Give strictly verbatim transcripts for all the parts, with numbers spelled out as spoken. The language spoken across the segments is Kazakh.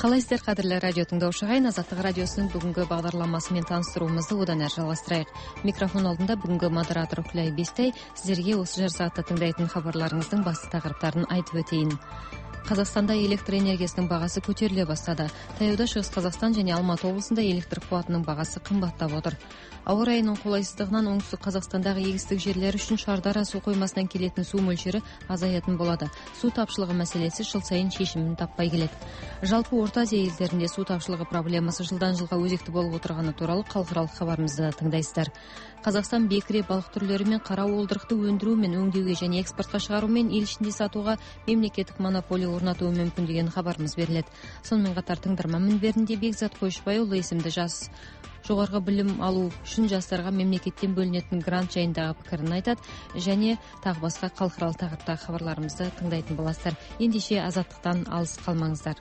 Қалайсыздар, қадірлі радио тыңдаушылар, Азаттық радиосының бүгінгі бағдарламасымен таныстыруымызды одан әрі жалғастырайық. Микрофон алдында бүгінгі модератор Күләй Бестай сіздерге осы жар саатта тыңдайтын хабарларыңыздың басты тақырыптарын айтып өтейін. Қазақстанда электр энергиясының бағасы көтеріле бастады. Таяуда Шығыс Қазақстан және Алматы облысында электр қуатының бағасы қымбаттап отыр. Ауа райының қолайсыздығынан оңтүстік Қазақстандағы егістік жерлер үшін Шардара су қоймасынан келетін су мөлшері азаятын болады. Су тапшылығы мәселесі жыл сайын шешімін таппай келеді. Жалпы Орта Азия елдерінде су тапшылығы проблемасы жылдан жылға өзекті болып отырғаны туралы халықаралық хабарымызды тыңдайсыздар. Қазақстан бекіре балық түрлері мен қара уылдырықты өндіру мен өңдеуге және экспортқа шығарумен ел ішінде сатуға мемлекеттік монополия орнатуы мүмкін деген хабарымыз беріледі. Сонымен қатар тыңдарман мінберінде Бекзат Қойшыбайұлы есімді жас жоғарғы білім алу үшін жастарға мемлекеттен бөлінетін грант жайындағы пікірін айтады және тағы басқа халықаралық тақырыптағы хабарларымызды тыңдайтын боласыздар. Ендеше азаттықтан алыс қалмаңыздар.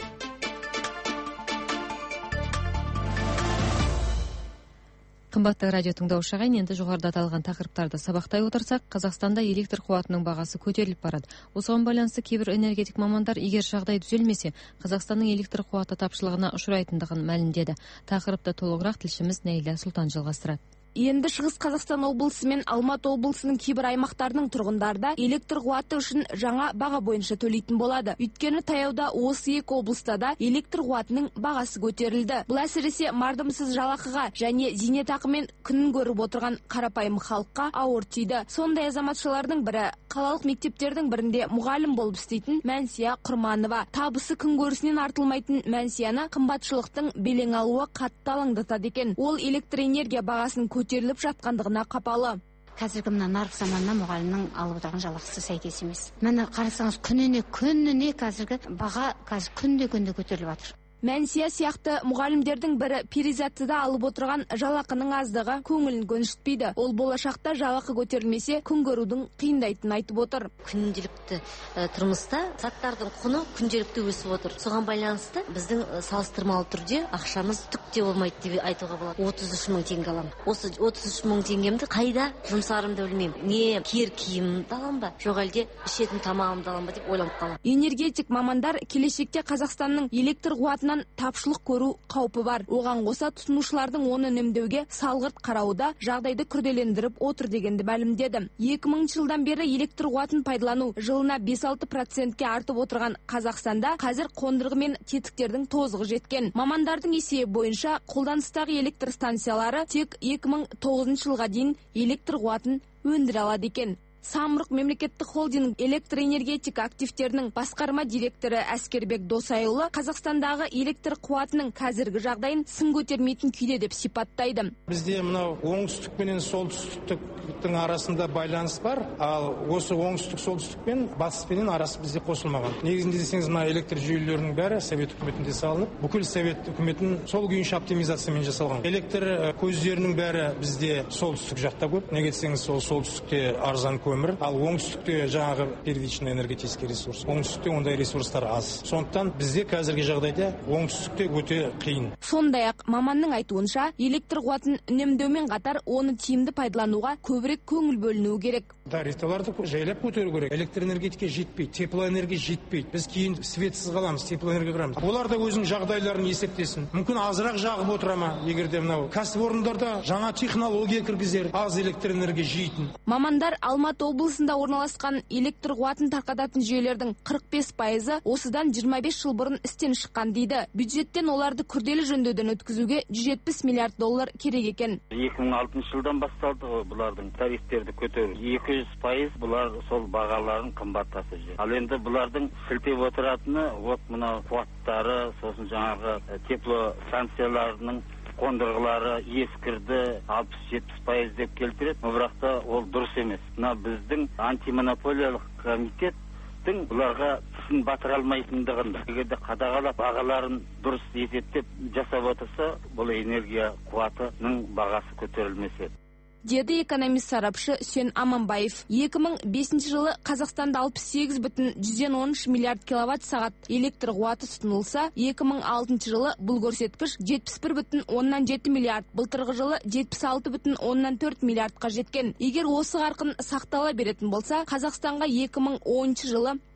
Қымбатты радио тыңдаушыға, енді жоғарыда аталған тақырыптарды сабақтай отырсақ, Қазақстанда электр қуатының бағасы көтеріліп барады. Осыған байланысты кейбір энергетик мамандар, егер жағдай түзелмесе, Қазақстанның электр қуаты тапшылығына ұшырайтындығын мәлімдеді. Тақырыпты толығырақ тілшіміз Нәйлә Сұлтан жалғастырады. Енді Шығыс Қазақстан облысы мен Алматы облысының кейбір аймақтарының тұрғындарда электр қуаты үшін жаңа баға бойынша төлейтін болады. Өйткені таяуда осы екі облыста да электр қуатының бағасы көтерілді. Бұл әсіресе мардымсыз жалақыға және зейнетақымен күнін көріп отырған қарапайым халыққа ауыр тиді. Сондай азаматшалардың бірі қалалық мектептердің бірінде мұғалім болып істейтін Мәнсия Құрманова. Табысы күнкөрісінен артылмайтын Мәнсияны қымбатшылықтың белең алуы қатты алаңдатады екен. Ол электр энергия бағасын көтеріліп жатқандығына қапалы. Қазіргі мына нарық заманына мұғалімнің алып отырған жалақысы сәйкес емес. Міне қарасаңыз, күніне күніне қазіргі баға қазір күнде күнде көтеріліп жатыр. Мәнсия сияқты мұғалімдердің бірі Перизатыда алып отырған жалақының аздығы көңілін көншітпейді. Ол болашақта жалақы көтерілмесе күн көрудің қиындайтынын айтып отыр. Күнделікті ә, тұрмыста заттардың құны күнделікті өсіп отыр. Соған байланысты біздің ә, салыстырмалы түрде ақшамыз түк те болмайды деп айтуға болады. отыз үш мың теңге аламын. Осы отыз үш мың теңгемді қайда жұмсарымды білмеймін. Не киер киімімді аламын ба, жоқ әлде ішетін тамағымды аламын ба деп ойланып қаламын. Энергетик мамандар келешекте Қазақстанның электр қуатына тапшылық көру қаупі бар. Оған қоса тұтынушылардың оны үнемдеуге салғырт қарауда жағдайды күрделендіріп отыр дегенді мәлімдеді. екі мыңыншы жылдан бері электр қуатын пайдалану жылына бес-алты процентке артып отырған Қазақстанда қазір қондырғы мен тетіктердің тозығы жеткен. Мамандардың есебі бойынша қолданыстағы электр станциялары тек екі мың тоғызыншы жылға дейін электр қуатын өндіре алады екен. Самұрық мемлекеттік холдинг электроэнергетика активтерінің басқарма директоры Әскербек Досайұлы Қазақстандағы электр қуатының қазіргі жағдайын сын көтермейтін күйде деп сипаттайды. Бізде мынау оңтүстік пен солтүстіктің арасында байланыс бар, ал осы оңтүстік солтүстік пен батыс пен арасы бізде қосылмаған. Негізінде десеңіз, мына электр жүйелерінің бәрі Совет үкіметінде салынып, бүкіл Совет үкіметін сол күйінше оптимизациямен жасалған. Электр көздерінің бәрі бізде солтүстік жақта көп. Неге десеңіз, сол солтүстікте арзан көмір, ал оңтүстікте жаңағы первичный энергетический ресурс. Оңтүстікте ондай ресурстар аз. Сондықтан бізде қазіргі жағдайда оңтүстікте өте қиын. Сондай-ақ маманның айтуынша, электр қуатын үнемдеумен қатар оны тиімді пайдалануға көбірек көңіл бөлінуі керек. Тарифтарды жайлап көтеру керек. Электр энергетика жетпейді, теплоэнергия жетпейді. Біз кейін светсіз қаламыз, теплоэнергия құрамыз. Олар да өзінің жағдайларын есептесін. Мүмкін азырақ жағып отыра ма, егер де мынау кәсіпорындарда жаңа технология кіргізер, аз электр энергия жейтін. Мамандар Алматы облысында орналасқан электр қуатын тарқататын жүйелердің қырық бес пайызы осыдан жиырма бес жыл бұрын істен шыққан дейді. Бюджеттен оларды күрделі жөндеуден өткізуге жүз жетпіс миллиард доллар керек екен. екі мың алтыншы жылдан басталды ғой бұлардың тарифтерді көтеру. екі жүз пайыз бұлар сол бағаларын қымбаттатып жүр. Ал енді бұлардың сілтеп отыратыны вот мына қуаттары, сосын жаңағы теплостанцияларының қондырғылары ескірді, алпыс жетпіс пайыз деп келтіреді. Бірақ та ол дұрыс емес. Мына біздің антимонополиялық комитеттің бұларға тісін батыра алмайтындығын, егерде қадағалап бағаларын дұрыс есептеп жасап отырса, бұл энергия қуатының бағасы көтерілмесе. Деді экономист сарапшы Үсен Аманбаев. екі мың бесінші жылы Қазақстанда алпыс сегіз бүтін жүзден он үш миллиард киловатт сағат электр қуаты тұтынылса, екі мың алтыншы жылы бұл көрсеткіш жетпіс бір бүтін оннан жеті миллиард, былтырғы жылы жетпіс алты бүтін оннан төрт миллиардқа жеткен. Егер осы қарқын сақтала беретін болса, Қазақстанға екі мың оныншы жылы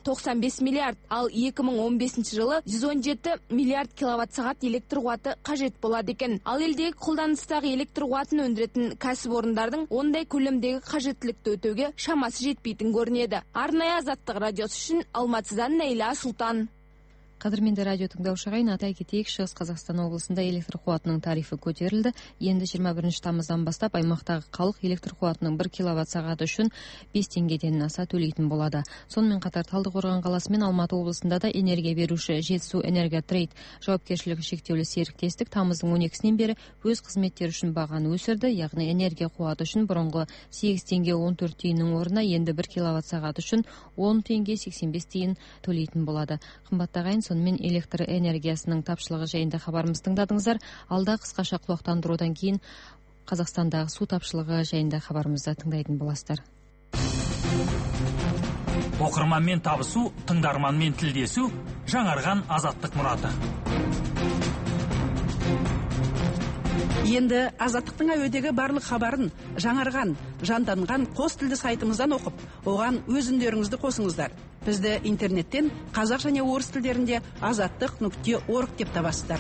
тоқсан бес миллиард, ал екі мың он бесінші жылы жүз он жеті миллиард киловатт сағат электр қуаты қажет болады екен. Ал елдегі қолданыстағы электр қуатын өндіретін кәсіпорындардың ондай көлемдегі қажеттілікті өтеуге шамасы жетпейтін көрінеді. Арнайы Азаттық радиосы үшін Алматыдан Нәйла Сұлтан. Қадірменді радио тыңдаушы ағайын, атай кетейік, Шығыс Қазақстан облысында электр қуатының тарифі көтерілді. Енді жиырма бірінші тамыздан бастап аймақтағы халық электр қуатының бір киловатт сағаты үшін бес теңгеден аса төлейтін болады. Сонымен қатар Талдықорған қаласы мен Алматы облысында да энергия беруші Жетісу Энерготрейд жауапкершілігі шектеулі серіктестік тамыздың он екісінен бері өз қызметтері үшін бағаны өсірді. Яғни энергия қуаты үшін бұрынғы сегіз теңге он төрт тиынның орнына енді бір киловатт сағат үшін он теңге сексен бес тиын төлейтін болады. Қымбатты ағайын, сонымен электр энергиясының тапшылығы жайында хабарымыз тыңдадыңыздар. Алда қысқаша құлақтандырудан кейін Қазақстандағы су тапшылығы жайында хабарымызды тыңдайтын боласыздар. Оқырманмен табысу, тыңдарманмен тілдесу, жаңарған азаттық мұраты. Енді Азаттықтың әуедегі барлық хабарын жаңарған, жанданған қос тілді сайтымыздан оқып, оған өз үндеріңізді қосыңыздар. Бізді интернеттен қазақ және орыс тілдерінде азаттық нүкте орг деп табасыздар.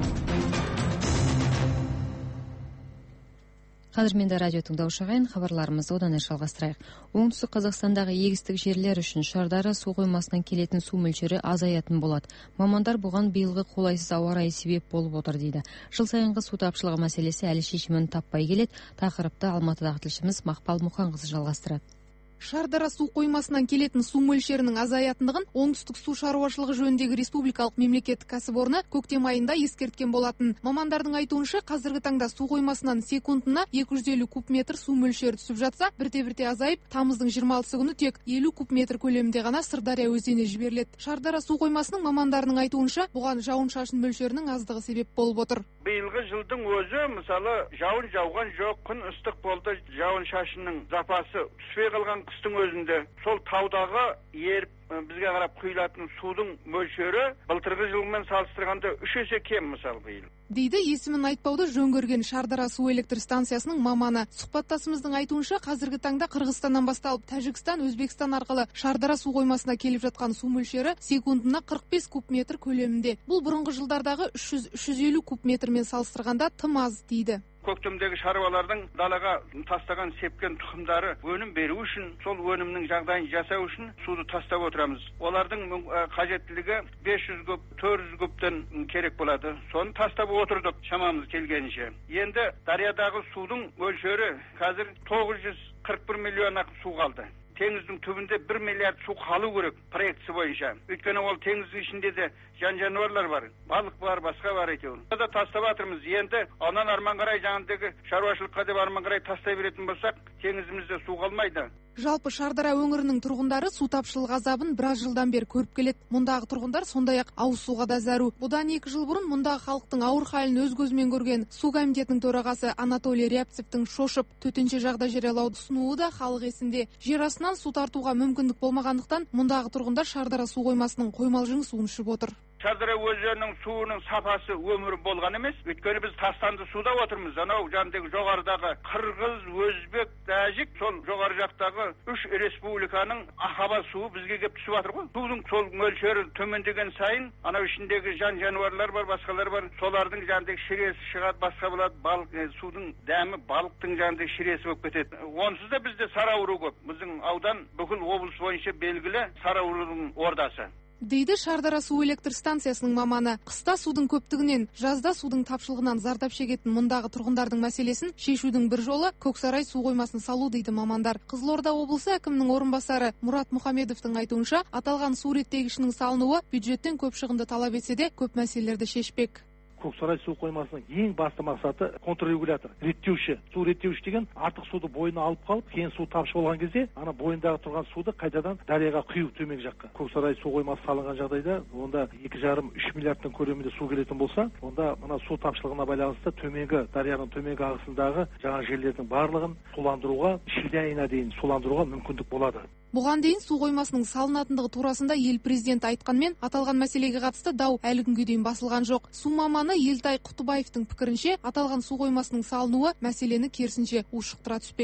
Қадірменді радио тыңдаушы ағайын, хабарларымызды одан әрі жалғастырайық. Оңтүстік Қазақстандағы егістік жерлер үшін Шардара су қоймасынан келетін су мөлшері азаятын болады. Мамандар бұған биылғы қолайсыз ауа райы себеп болып отыр дейді. Жыл сайынғы су тапшылығы мәселесі әлі шешімін таппай келеді. Тақырыпты Алматыдағы тілшіміз Мақпал Мұханқызы жалғастырады. Шардара су қоймасынан келетін су мөлшерінің азаятындығын оңтүстік су шаруашылығы жөніндегі республикалық мемлекеттік кәсіпорны көктем айында ескерткен болатын. Мамандардың айтуынша, қазіргі таңда су қоймасынан секундына екі жүз елу куб метр су мөлшері түсіп жатса, бірте-бірте азайып, тамыздың жиырма алтысы күні тек елу куб метр көлемінде ғана Сырдария өзеніне жіберіледі. Шардара су қоймасының мамандарының айтуынша, бұған жауын-шашын мөлшерінің аздығы себеп болып отыр. Биылғы жылдың өзі, мысалы, жауын жауған жоқ, күн ыстық болды, жауын-шашынның запасы түспей қалған қыстың өзінде сол таудағы еріп бізге қарап құйылатын судың мөлшері былтырғы жылмен салыстырғанда үш есе кем, мысалы, биыл. Дейді есімін айтпауды жөн көрген Шардара су электр станциясының маманы. Сұхбаттасымыздың айтуынша, қазіргі таңда Қырғызстаннан басталып Тәжікстан, Өзбекстан арқылы Шардара су қоймасына келіп жатқан су мөлшері секундына қырық бес куб метр көлемінде. Бұл бұрынғы жылдардағы үш жүз үш жүз елу куб метрмен салыстырғанда тым аз дейді. Көктемдегі шаруалардың далаға тастаған сепкен тұқымдары өнім беру үшін, сол өнімнің жағдайын жасау үшін суды тастап отырамыз. Олардың қажеттілігі бес жүз куб, төрт жүз кубтан керек болады. Соны тастап отырдық шамамыз келгенше. Енді дариядағы судың мөлшері қазір тоғыз жүз қырық бір миллион ақ су қалды. Теңіздің түбінде бір миллиард су қалу керек проектісі бойынша. Өйткені ол теңіздің ішінде де жан жануарлар бар, балық бар, басқа бар әйтеуір. Біз тастап жатырмыз. Енді анан арман қарай жаңағыдегі шаруашылыққа деп арман қарай тастай беретін болсақ, теңізімізде су қалмайды. Жалпы Шардара өңірінің тұрғындары су тапшылығы азабын біраз жылдан бері көріп келеді. Мұндағы тұрғындар сондай-ақ ауыз суға да зәру. Бұдан екі жыл бұрын мұндағы халықтың ауыр халін өз көзімен көрген су комитетінің төрағасы Анатолий Рябцевтің шошып төтенше жағдай жариялауды ұсынуы да халық есінде. Жер астынан су тартуға мүмкіндік болмағандықтан мұндағы тұрғындар Шардара су қоймасының қоймалжың суын ішіп отыр. Шардара өзенінің суының сапасы өмірі болған емес. Өйткені біз тастанды суда отырмыз. Анау жандегі жоғарыдағы Қырғыз, Өзбек, Тәжік, сол жоғары жақтағы үш республиканың ахаба суы бізге келіп түсіп жатыр ғой. Судың сол мөлшері төмендеген сайын, анау ішіндегі жан жануарлар бар, басқалар бар. Солардың жандегі шіресі шығады, басқа болады. Балық, судың дәмі балықтың жандегі шіресі болып кетеді. Онсыз да бізде сары ауру көп. Біздің аудан бүкіл облыс бойынша белгілі сары аурудың ордасы. Дейді Шардара су электр станциясының маманы. Қыста судың көптігінен, жазда судың тапшылығынан зардап шегетін мұндағы тұрғындардың мәселесін шешудің бір жолы Көксарай су қоймасын салу дейді мамандар. Қызылорда облысы әкімінің орынбасары Мұрат Мұхамедовтың айтуынша, аталған су реттегішінің салынуы бюджеттен көп шығынды талап етсе де, көп мәселелерді шешпек. Көксарай су қоймасының ең басты мақсаты контррегулятор, реттеуші. Су реттеуші деген артық суды бойына алып қалып, кейін су тапшы болған кезде, ана бойындағы тұрған суды қайтадан дарияға құю төменгі жаққа. Көксарай су қоймасы салынған жағдайда, онда екі жарым үш миллиардтың көлемінде су келетін болса, онда мына су тапшылығына байланысты төменгі дарияның төменгі ағысындағы жаңа жерлердің барлығын суландыруға, шілде айына дейін суландыруға мүмкіндік болады. Бұған дейін су қоймасының салынатындығы турасында ел президенті айтқанмен, аталған мәселеге қатысты дау әлі күнге дейін басылған жоқ. Су маманы Елтай Құттыбаевтың пікірінше, аталған су қоймасының салынуы мәселені керісінше ушықтыра түспек.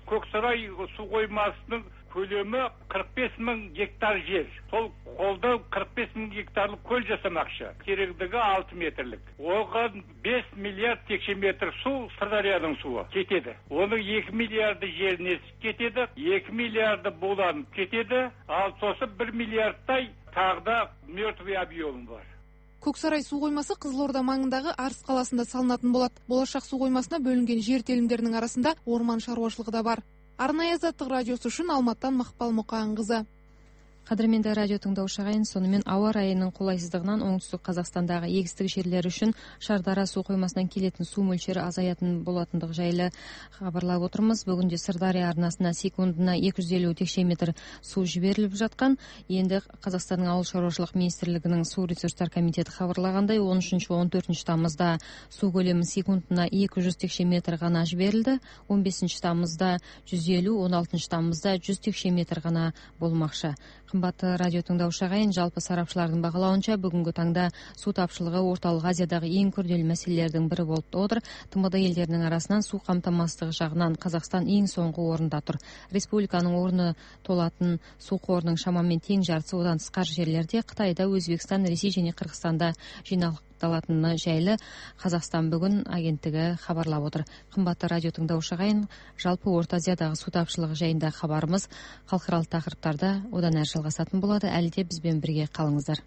Көксарай су қоймасының көлемі қырық бес мың гектар жер. Сол қолда қырық бес мың гектарлық көл жасамақшы. Тереңдігі алты метрлік. Оған бес миллиард текше метр су Сырдарияның суы кетеді. Оның екі миллиарды жеріне кетеді, екі миллиарды буланып кетеді, ал сосын бір миллиардтай тағда мертвый объем бар. Көксарай су қоймасы Қызылорда маңындағы Арыс қаласында салынатын болады. Болашақ су қоймасына бөлінген жер телімдерінің арасында орман шаруашылығы да бар. Арнайы Азаттық радиосы үшін Алматтан Мақпал Мұқанқызы. Қадірменді радио тыңдаушы ағайын, сонымен ауа райының қолайсыздығынан оңтүстік Қазақстандағы егістік жерлер үшін Шардара су қоймасынан келетін су мөлшері азаятын болатындығы жайлы хабарлап отырмыз. Бүгінде Сырдария арнасына секундына екі жүз елу текше метр су жіберіліп жатқан. Енді Қазақстанның ауыл шаруашылық министрлігінің су ресурстар комитеті хабарлағандай, он үшінші он төртінші тамызда су көлемі секундына екі жүз текше метр ғана жіберілді. он бесінші тамызда жүз елу, он алтыншы тамызда жүз текше метр ғана болмақшы. Қымбатты радио тыңдаушы ағайын, жалпы сарапшылардың бағалауынша бүгінгі таңда су тапшылығы орталық Азиядағы ең күрделі мәселелердің бірі болып отыр. тмд елдерінің арасынан су қамтамасыздығы жағынан Қазақстан ең соңғы орында тұр. Республиканың орны толатын су қорының шамамен тең жартысы одан тысқары жерлерде Қытайда, Өзбекстан, Ресей және Қырғызстанда жиналатыны жайлы Қазақстан бүгін агенттігі хабарлап отыр. Қымбатты радио тыңдаушы ағайын, жалпы Орта Азиядағы су тапшылығы жайында хабарымыз халықаралық тақырыптарда одан әрі жалғасатын болады. Әлі де бізбен бірге қалыңыздар.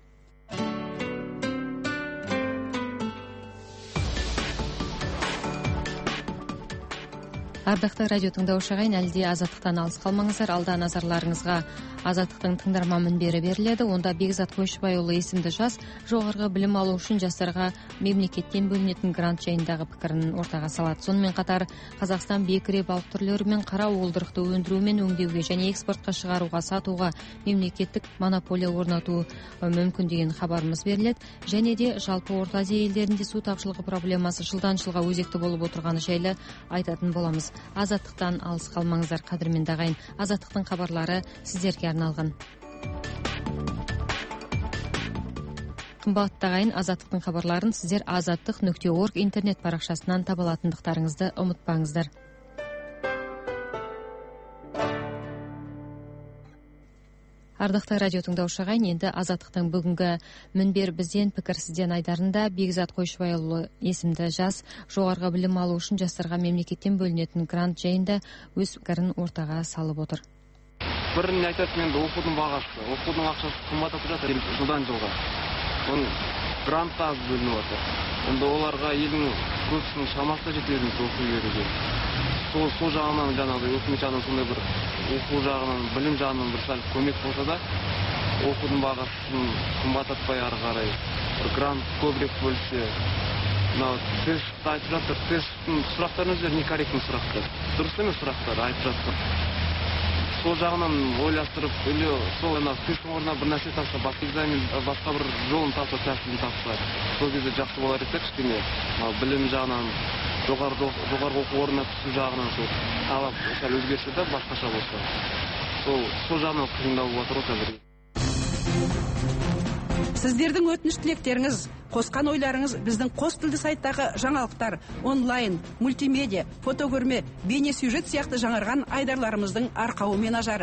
Ардақты радио тыңдаушы ағайын, әлі де Азаттықтан алыс қалмаңыздар. Алда назарларыңызға Азаттықтың тыңдарма мінбері беріледі. Онда Бекзат Қойшыбайұлы есімді жас жоғарғы білім алу үшін жастарға мемлекеттен бөлінетін грант жайындағы пікірін ортаға салады. Сонымен қатар Қазақстан бекіре балық түрлері мен қара уылдырықты өндіру мен өңдеуге және экспортқа шығаруға, сатуға мемлекеттік монополия орнату мүмкін деген хабарымыз беріледі. Және де жалпы Орта Азия елдерінде су тапшылығы проблемасы жылдан жылға өзекті болып отырғаны жайлы айтатын боламыз. Азаттықтан алыс қалмаңыздар, қадірменді ағайын. Азаттықтың хабарлары сіздерге арналған. Қымбатты ағайын, Азаттықтың хабарларын сіздер азаттық нүкте орг интернет парақшасынан таба алатындықтарыңызды ұмытпаңыздар. Ардақты радио тыңдаушы ағайын, енді Азаттықтың бүгінгі мінбер бізден, пікір сізден айдарында Бекзат Қойшыбайұлы есімді жас жоғарғы білім алу үшін жастарға мемлекеттен бөлінетін грант жайында өз пікірін ортаға салып отыр. Бірін айтасың, енді оқудың бағасы, оқудың ақшасы қымбаттап жатыр жылдан жылға. Оның грант аз бөлініп отыр. Онда оларға елдің көпшінің шамасы жетеді оқу беруге. Сол сол жағынан жаңағыдай өкімет жағынан сондай бір оқу жағынан, білім жағынан бір сәл көмек болса да, оқудың бағасын қымбаттатпай ары қарай бір грант көбірек бөлсе, мынау тестті айтып жатыр, тесттің сұрақтарын өздері некорректный сұрақтар. Дұрыс емес сұрақтар айтып жатыр. Сол жағынан ойластырып, или сол тесттің орнына бір нәрсе тапса, басқа экзамен, басқа бір жолын тапса, тәсілін тапса, сол кезде жақсы болар еді, кішкене білім жағынан, жоғарғы оқу орнына түсу жағынан сол талап сәл өзгерсе де басқаша болса. Сол сол жағынан қиындау болып отыр қазір. Сіздердің өтініш тілектеріңіз, қосқан ойларыңыз біздің қос тілді сайттағы жаңалықтар, онлайн, мультимедиа, фотокөрме, бейне сюжет сияқты жаңарған айдарларымыздың арқауы мен ажары.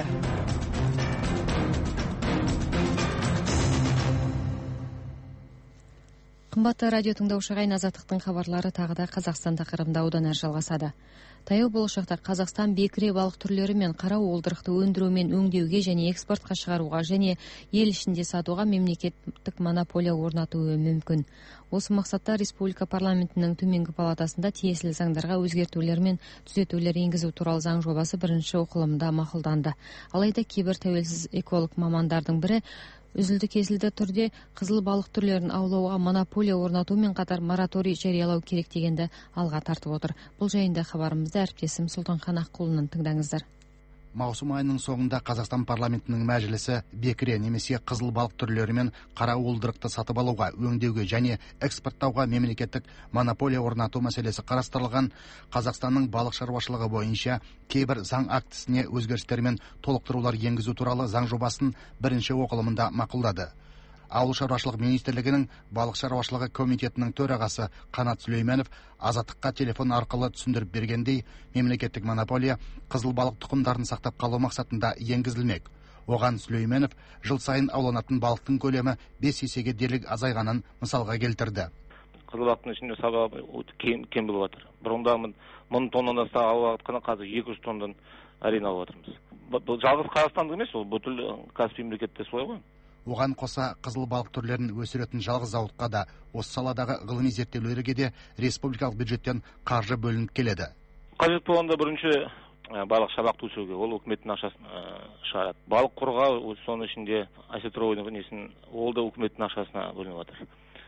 Қымбатты радио тыңдаушы ағайын, Азаттықтың хабарлары тағы да Қазақстан тақырыбында одан әрі жалғасады. Таяу болашақта Қазақстан бекіре балық түрлері мен қара уылдырықты өндіру мен өңдеуге және экспортқа шығаруға және ел ішінде сатуға мемлекеттік монополия орнатуы мүмкін. Осы мақсатта Республика парламентінің төменгі палатасында тиесілі заңдарға өзгертулер мен түзетулер енгізу туралы заң жобасы бірінші оқылымда мақұлданды. Алайда кейбір тәуелсіз эколог мамандардың бірі үзілді-кесілді түрде қызыл балық түрлерін аулауға монополия орнатумен қатар мораторий жариялау керек дегенді алға тартып отыр. Бұл жайында хабарымызды әріптесім Сұлтанхан Аққұлынан тыңдаңыздар. Маусым айының соңында Қазақстан парламентінің мәжілісі бекіре немесе қызыл балық түрлері мен қара уылдырықты сатып алуға, өңдеуге және экспорттауға мемлекеттік монополия орнату мәселесі қарастырылған Қазақстанның балық шаруашылығы бойынша кейбір заң актісіне өзгерістер мен толықтырулар енгізу туралы заң жобасын бірінші оқылымында мақұлдады. Ауыл шаруашылығы министрлігінің балық шаруашылығы комитетінің төрағасы Қанат Сүлейменов Азаттыққа телефон арқылы түсіндіріп бергендей, мемлекеттік монополия қызыл балық тұқымдарын сақтап қалу мақсатында енгізілмек. Оған Сүлейменов жыл сайын ауланатын балықтың көлемі бес есеге дерлік азайғанын мысалға келтірді. Қызыл балықтың ішінде сауда кем болып жатыр. Бұрында мың тоннадан аса алып жатқаны қазір екі жүз тоннадан әрең алып жатырмыз. Бұл жалғыз Қазақстандық емес, ол бүкіл Каспий мемлекетте солай ғой. Оған қоса қызыл балық түрлерін өсіретін жалғыз зауытқа да, осы саладағы ғылыми зерттеулерге де республикалық бюджеттен қаржы бөлініп келеді. Қажет болғанда бірінші балық шабақты өсіруге, ол үкіметтің ақшасын шығарады. Балық қорғау, соның ішінде осетровойдың несін, ол да үкіметтің ақшасына бөлініп жатыр.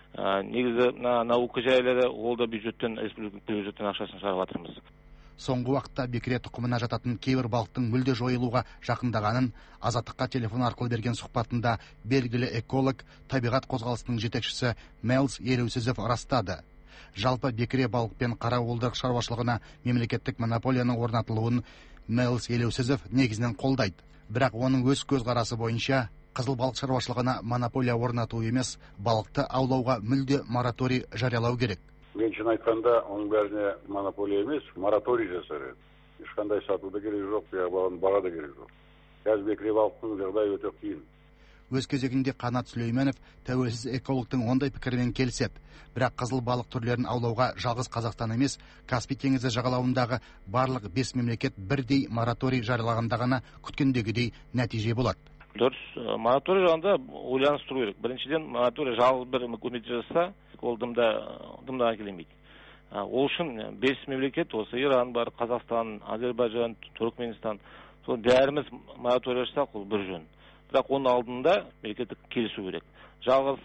Негізі наука жайлары, ол да бюджеттен, республикалық бюджеттен ақшасын шығарып жатырмыз. Соңғы уақытта бекіре тұқымына жататын кейбір балықтың мүлде жойылуға жақындағанын Азаттыққа телефон арқылы берген сұхбатында белгілі эколог, табиғат қозғалысының жетекшісі Мэлс Елеусізов растады. Жалпы бекіре балық пен қара уылдырық шаруашылығына мемлекеттік монополияның орнатылуын Мэлс Елеусізов негізінен қолдайды. Бірақ оның өз көзқарасы бойынша қызыл балық шаруашылығына монополия орнату емес, балықты аулауға мүлде мораторий жариялау керек. Мен шын айтқанда, оның бәріне монополия емес, мораторий жасар еді. Ешқандай сату да керек жоқ, баға да керек жоқ. Қазір бекіре балықтың жағдайы өте қиын. Өз кезегінде Қанат Сүлейменов тәуелсіз экологтың ондай пікірмен келісіп, бірақ қызыл балық түрлерін аулауға жалғыз Қазақстан емес, Каспий теңізі жағалауындағы барлық бес мемлекет бірдей мораторий жариялағанда ғана күткендегідей нәтиже болады. Дұрыс, мораторий жағында ойланыстыру керек. Біріншіден, мораторий жалғыз бір үкімет жасаса, ол дымда келемейді. Ол үшін бес мемлекет, осы Иран бар, Қазақстан, Азербайжан, Түркменстан, сол бәріміз мораторий жасақ, ол бір жөн. Бірақ оның алдында мемлекеттік келісу керек. Жалғыз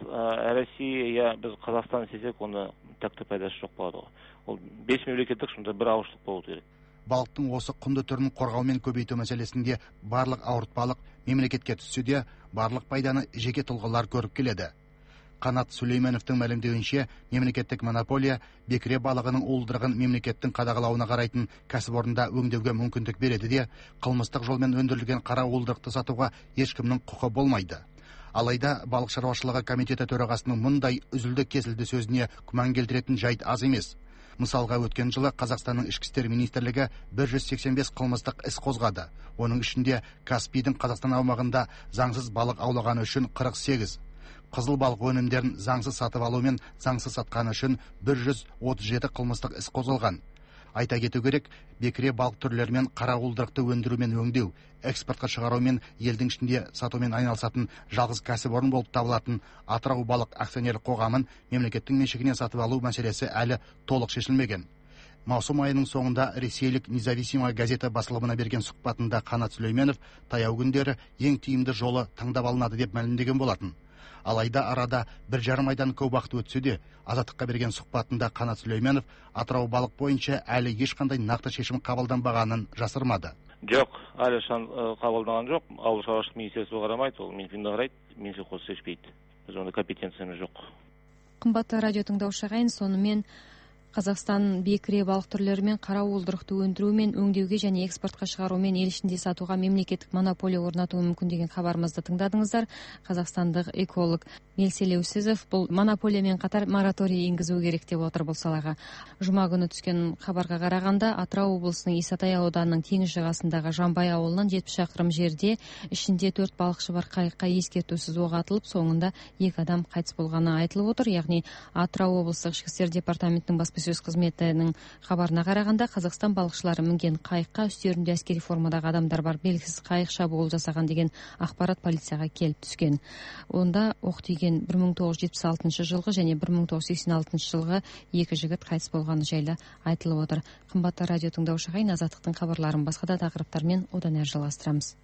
Россия, біз Қазақстан істесек, оны тәкті пайдасы жоқ болады. Ол бес мемлекеттік сонда бір ауызшылық болу керек. Балықтың осы құнды түрін қорғау мен көбейту мәселесінде барлық ауыртпалық мемлекетке түссе де, барлық пайданы жеке тұлғалар көріп келеді. Қанат Сүлейменовтың мәлімдеуінше, мемлекеттік монополия бекіре балығының уылдырығын мемлекеттің қадағалауына қарайтын кәсіпорында өңдеуге мүмкіндік береді де, қылмыстық жолмен өндірілген қара уылдырықты сатуға ешкімнің құқы болмайды. Алайда балық шаруашылығы комитеті төрағасының мұндай үзілді-кесілді сөзіне күмән келтіретін жайт аз емес. Мысалға, өткен жылы Қазақстанның ішкі істер министрлігі бір жүз сексен бес қылмыстық іс қозғады. Оның ішінде Каспийдің Қазақстан аумағында заңсыз балық аулағаны үшін қырық сегіз, қызыл балық өнімдерін заңсыз сатып алу мен заңсыз сатқаны үшін бір жүз отыз жеті қылмыстық іс қозғалған. Айта кету керек, бекіре балық түрлерімен қара уылдырықты өндіру мен өңдеу, экспортқа шығару мен елдің ішінде сатумен айналысатын жалғыз кәсіпорын болып табылатын Атырау балық акционерлік қоғамын мемлекеттің меншігіне сатып алу мәселесі әлі толық шешілмеген. Маусым айының соңында ресейлік Независимая газета басылымына берген сұхбатында Қанат Сүлейменов таяу күндері ең тиімді жолы таңдап алынады деп мәлімдеген болатын. Алайда арада бір жарым айдан көп уақыт өтсе де, Азаттыққа берген сұхбатында Қанат Сүлейменов Атырау балық бойынша әлі ешқандай нақты шешім қабылданбағанын жасырмады. Жоқ, әлі қабылданған жоқ. Ауыл шаруашылық министрлігі қарамайды, ол Минфинді қарайды, Минсельхоз шешпейді. Біз онда компетенциямыз жоқ. Қымбатты радио тыңдаушы ағайын, сонымен Қазақстан бекіре балық түрлерімен қара уылдырықты өндірумен, өңдеуге және экспортқа шығарумен ел ішінде сатуға мемлекеттік монополия орнатуы мүмкін деген хабарымызды тыңдадыңыздар. Қазақстандық эколог Мэлс Елеусізов бұл монополиямен қатар мораторий енгізу керек деп отыр бұл салаға. Жұма күні түскен хабарға қарағанда, Атырау облысының Исатай ауданының теңіз жағасындағы Жамбай ауылынан жетпіс шақырым жерде ішінде төрт балықшы бар қайыққа ескертусіз оқ атылып, соңында екі адам қайтыс болғаны айтылып отыр. Яғни Атырау облыстық ішкі істер департаментінің баспасөз қызметінің хабарына қарағанда, Қазақстан балықшылары мінген қайыққа үстерінде әскери формадағы адамдар бар белгісіз қайық шабуыл жасаған деген ақпарат полицияға келіп түскен. Онда оқ тиген бір мың тоғыз жүз жетпіс алтыншы жылғы және бір мың тоғыз жүз сексен алтыншы жылғы екі жігіт қайтыс болғаны жайлы айтылып отыр. Қымбатты радио тыңдаушы ағайын, Азаттықтың хабарларын басқа да тақырыптармен одан әрі жалғастырамыз.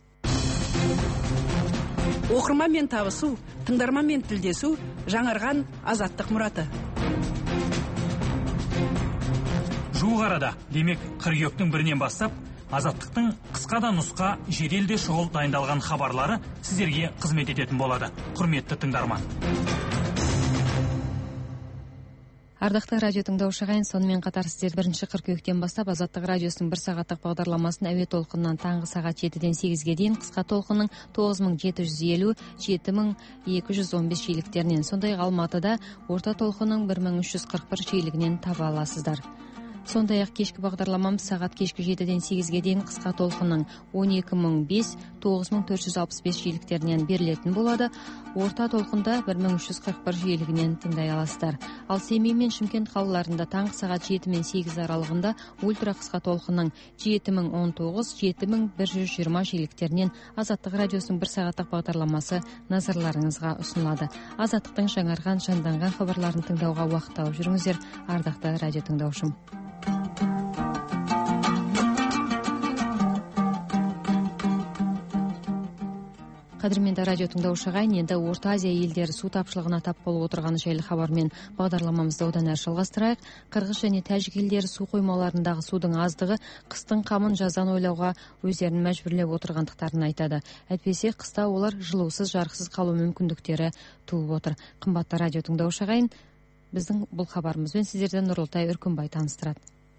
Оқырманмен табысу, тыңдарманмен тілдесу, жаңарған Азаттық мұраты. Жуық арада, демек қыркүйектің бірінен бастап, Азаттықтың қысқа да нұсқа, жедел де шұғыл дайындалған хабарлары сіздерге қызмет ететін болады. Құрметті тыңдарман. Ардактуу радио тыңдоочу агайын, сонымен катар сиздер биринчи кыркүйөктөн баштап Азаттык радиосунун бир сааттык багдарламасын әуе толкунунан таңгы саат жетиден сегизге дейин, кыска толкунун тогуз миң жети жүз элүү жети миң эки жүз он беш жийликтеринен, сондай эле Алматыда орто толкунун бир миң үч жүз кырк бир жийлигинен таба аласыздар. Сондай эле кечки багдарламамыз саат кечки жетиден сегизге дейин кыска толкунун он эки миң беш тогуз миң төрт жүз алпыс беш жийликтеринен берилетін болады. Орта толкунда бир миң үч жүз кырк бир жийлигинен тыңдай аласыздар. Ал Семей менен Шымкент калаларында таңкы саат жети менен сегиз аралыгында ультра кыска толкунун жети миң он тогуз жети миң бир жүз жыйырма жийликтеринен Азаттык радиосунун бир сааттык багдарламасы назарларыңызга усунулады. Азаттыктын жаңарган, жанданган кабарларын тыңдауга убакыт алып жүрүңүздөр, ардактуу радио тыңдоочум. Кадырменде радио тыңдоочу агайын, энди Орто Азия элдери суу тапшылыгына тап болуп отурганы жайлуу кабар менен багдарламамызды одан ары жалгастырайык. Кыргыз жана тажик элдери суу коймаларындагы суудун аздыгы кыстын камын жаздан ойлоого өздөрүн мажбурлеп отургандыктарын айтады. Айтпесе кыста олар жылуусуз, жарыксыз калуу мүмкүндүктөрү туулуп отур. Кымбаттуу радио тыңдоочу агайын, биздин бул кабарыбыз менен сиздерден Нурултай Өркүнбай тааныстырат.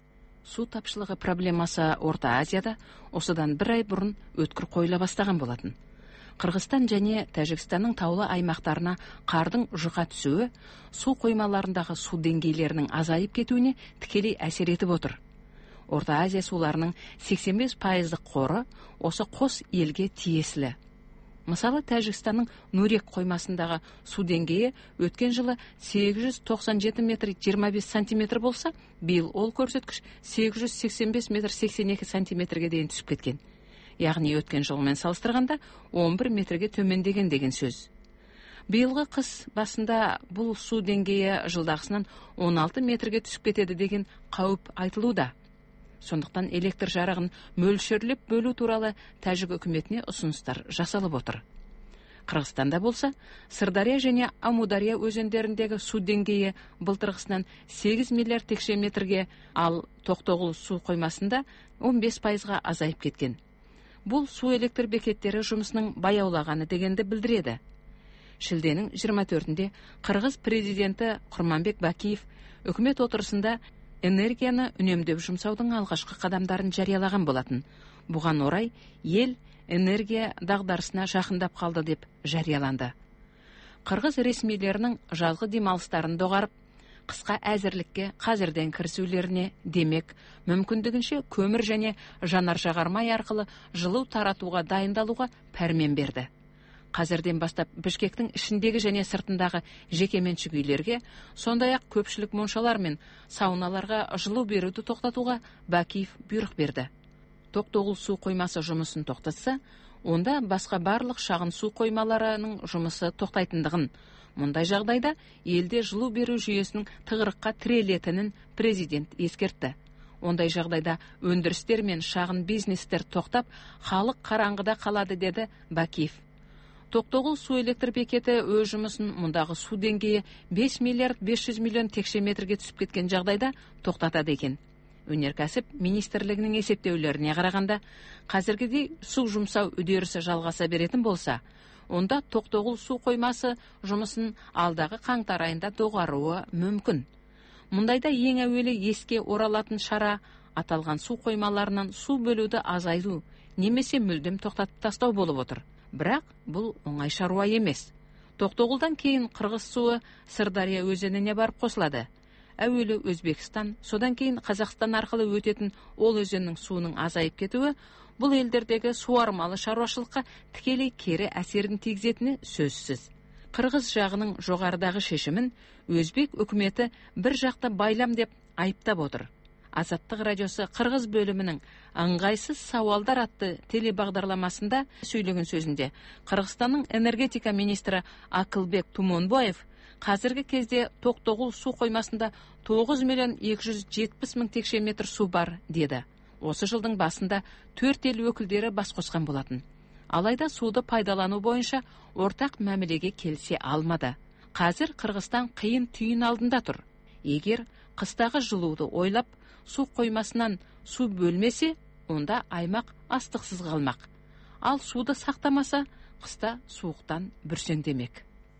Суу тапшылыгы проблемасы Орто Азияда осудан бир ай бурун өткүр коюла баштаган болотун. Кыргызстан және Тажикстандын таулы аймактарына кардын жука түсүүі суу коймаларындагы суу деңгейлеринин азайып кетүүнү тикелей әсер этип отур. Орто Азия сууларынын сексен беш пайыздык кору осы кос элге тиесилүү. Мисалы, Тажикстандын Нурек коймасындагы суу деңгээи өткөн жылы сегиз жүз токсон жети метр жыйырма беш сантиметр болса, быйыл ол көрсөткүч сегиз жүз сексен беш метр сексен эки сантиметрге дейин түшүп кеткен. Яғни өткен жыл менен салыштырганда он бир метрге төмөндөгөн деген сөз. Быйылгы кыс басында бул суу деңгээи жылдагысынан он алты метрге түшүп кетеди деген кауіп айтылууда. Сондуктан электр жарыгын мөлшөрлөп бөлүү тууралуу Тажик өкмөтүнө усунуштар жасалып отур. Кыргызстанда болса, Сырдария және Амудария өзөндөрүндөгү суу деңгээи былтыргысынан сегиз миллиард текше метрге, ал Токтогул суу коймасында он беш пайызга азайып кеткен. Бул суу электр бекеттери жумусунун баяулаганы дегенди билдиреді. Шилденин жыйырма төртүндө Кыргыз президенти Курманбек Бакиев өкмөт отурусунда энергияны үнөмдөп жумсаудун алгачкы кадамдарын жарыялаган болатын. Буга орай эл энергия дагдарысына жакындап калды деп жарыяланды. Кыргыз ресмийлеринин жазгы демалыстарын догарып, кыска әзірлікке казирден кирисүүлөрүнө, демек, мүмкүндүгүнчө көмүр және жанар жагармай аркылы жылуу таратууга дайындалууга пәрмен берди. Казирден бастап Бишкектин ичиндеги және сыртындагы жеке менчик үйлөргө, сондай ак көпчүлүк моншалар мен сауналарга жылуу берүүнү токтотууга Бакиев буйрук берди. Токтогул суу коймасы жумусун токтотса, онда башка барлык шагын суу коймаларынын жумушу токтойтундугун, мындай жагдайда элде жылуу берүү жүйөсүнүн тыгырыкка тирелетинин президент эскертти. Ондай жагдайда өндүрүштөр мен шагын бизнестер токтап, халык караңгыда калады, деди Бакиев. Токтогул суу электр бекети өз жумусун мундагы суу деңгээи беш миллиард беш жүз миллион текше метрге түшүп кеткен жагдайда токтотот экен. Өнеркәсип министрлигинин эсептөөлөрүнө караганда, казиргидей суу жумсау үдөрүсү жалгаса беретин болса, онда Токтогул суу коймасы жумусын алдагы каңтар айында догарууы мүмкүн. Мындайда эң әуелі еске оралатын шара аталган суу коймаларынан суу бөлүүдү азайтуу немесе мүлдем токтотуп тастоо болуп отур. Бирок бул оңай шаруа эмес. Токтогулдан кийин Кыргыз суу Сырдария өзөнүнө барып косулады. Әуелі Өзбекстан, содан кейін Қазақстан арқылы өтетін ол өзеннің суының азайып кетуі бұл елдердегі суармалы шаруашылыққа тікелей кері әсерін тигізетіні сөзсіз. Қырғыз жағының жоғарыдағы шешімін Өзбек үкіметі бір жақта байлам деп айыптап отыр. Азаттық радиосы Қырғыз бөлімінің ыңғайсыз сауалдар атты телебағдарламасында сөйлеген сөзінде Қырғызстанның энергетика министрі Акылбек Тумонбаев қазіргі кезде Токтогул су қоймасында тогуз миллион эки жүз жетпис миң текше метр су бар, деді. Осы жылдың басында төрт ел өкілдері бас қосқан болатын. Алайда суды пайдалану бойынша ортақ мәмілеге келсе алмады. Қазір Қырғызстан қиын түйін алдында тұр. Егер қыстағы жылуды ойлап, су қоймасынан су бөлмесе, онда аймақ астықсыз қалмақ. Ал суды сақтамаса, қыста суықтан бүрсеңдемек.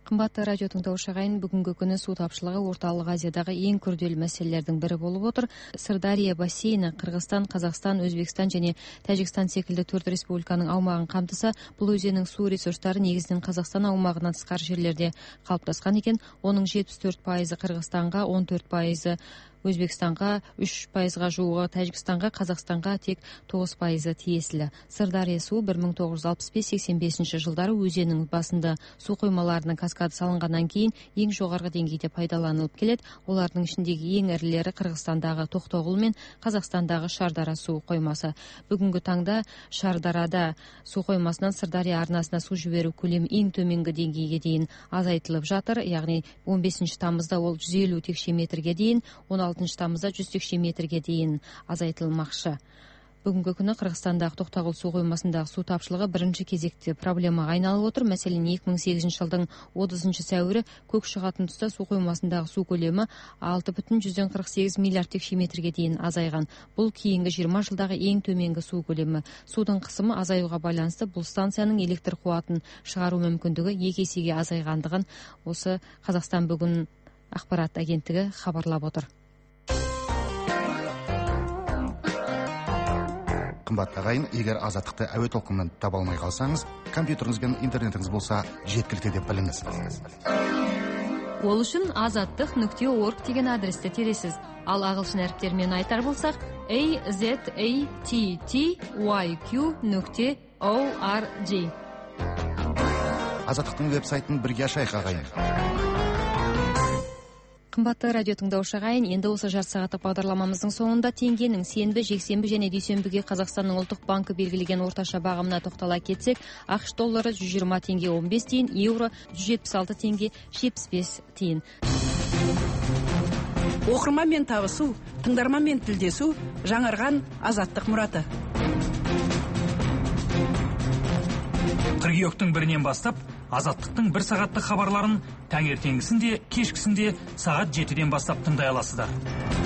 Қымбатты радио тыңдаушы ағайын, бүгінгі күні су тапшылығы орталық Азиядағы ең күрделі мәселелердің бірі болып отыр. Сырдария бассейні Қырғызстан, Қазақстан, Өзбекстан және Тәжікстан секілді төрт республиканың аумағын қамтыса, бұл өзеннің су ресурстары негізінен Қазақстан аумағынан тысқары жерлерде қалыптасқан екен. Оның жетпіс төрт пайызы Қырғызстанға, он төрт пайызы Өзбекстанға, үш пайызға жуығы Тәжікстанға, Қазақстанға тек тоғыз пайызы тиесілі. Сырдария суы бір мың тоғыз жүз алпыс бес сексен бесінші жылдары өзеннің басында су қоймаларының каскады салынғаннан кейін ең жоғарғы деңгейде пайдаланылып келеді. Олардың ішіндегі ең ірілері Қырғызстандағы Тоқтоғұл мен Қазақстандағы Шардара су қоймасы. Бүгінгі таңда Шардарада су қоймасынан Сырдария арнасына су жіберу көлемі ең төменгі деңгейге дейін азайтылып жатыр. Яғни он бесінші тамызда ол жүз елу текше метрге дейін, он алтыншы тамызда жүз текше метрге дейін азайтылмақшы. Бүгінгі күні Қырғызстандағы Тоқтоғұл су қоймасындағы су тапшылығы бірінші кезекте проблемаға айналып отыр. Мәселен, екі мың сегізінші жылдың отызыншы сәуірі көк шығатын тұста су қоймасындағы су көлемі алты бүтін жүзден қырық сегіз миллиард текше метрге дейін азайған. Бұл кейінгі жиырма жылдағы ең төменгі су көлемі. Судың қысымы азаюға байланысты бұл станцияның электр қуатын шығару мүмкіндігі екі есеге азайғандығын осы Қазақстан бүгін ақпарат агенттігі хабарлап отыр. Қымбатты ағайын, егер азаттықты әуе толқынынан таба алмай қалсаңыз, компьютеріңіз бен интернетіңіз болса жеткілікті деп біліңіз. Ол үшін азаттық нүкте орг деген адресті тересіз. Ал ағылшын әріптермен айтар болсақ, a z a t t y q нүкте org. Азаттықтың веб-сайтын бірге ашайық ағайын. Қымбатты радио тыңдаушы ағайын, енді осы жарты сағаттық бағдарламамыздың соңында теңгенің сенбі, жексенбі және дүйсенбіге Қазақстанның ұлттық банкі белгілеген орташа бағамына тоқтала кетсек, ақш доллары жүз жиырма теңге он бес тиын, еуро жүз жетпіс алты теңге жетпіс бес тиын. Оқырманмен табысу, тыңдарманмен тілдесу, жаңарған азаттық мұраты. Қыркүйектің бірінен бастап азаттықтың бір сағаттық хабарларын таңертеңгісінде, кешкісінде сағат жетіден бастап тыңдай аласыздар.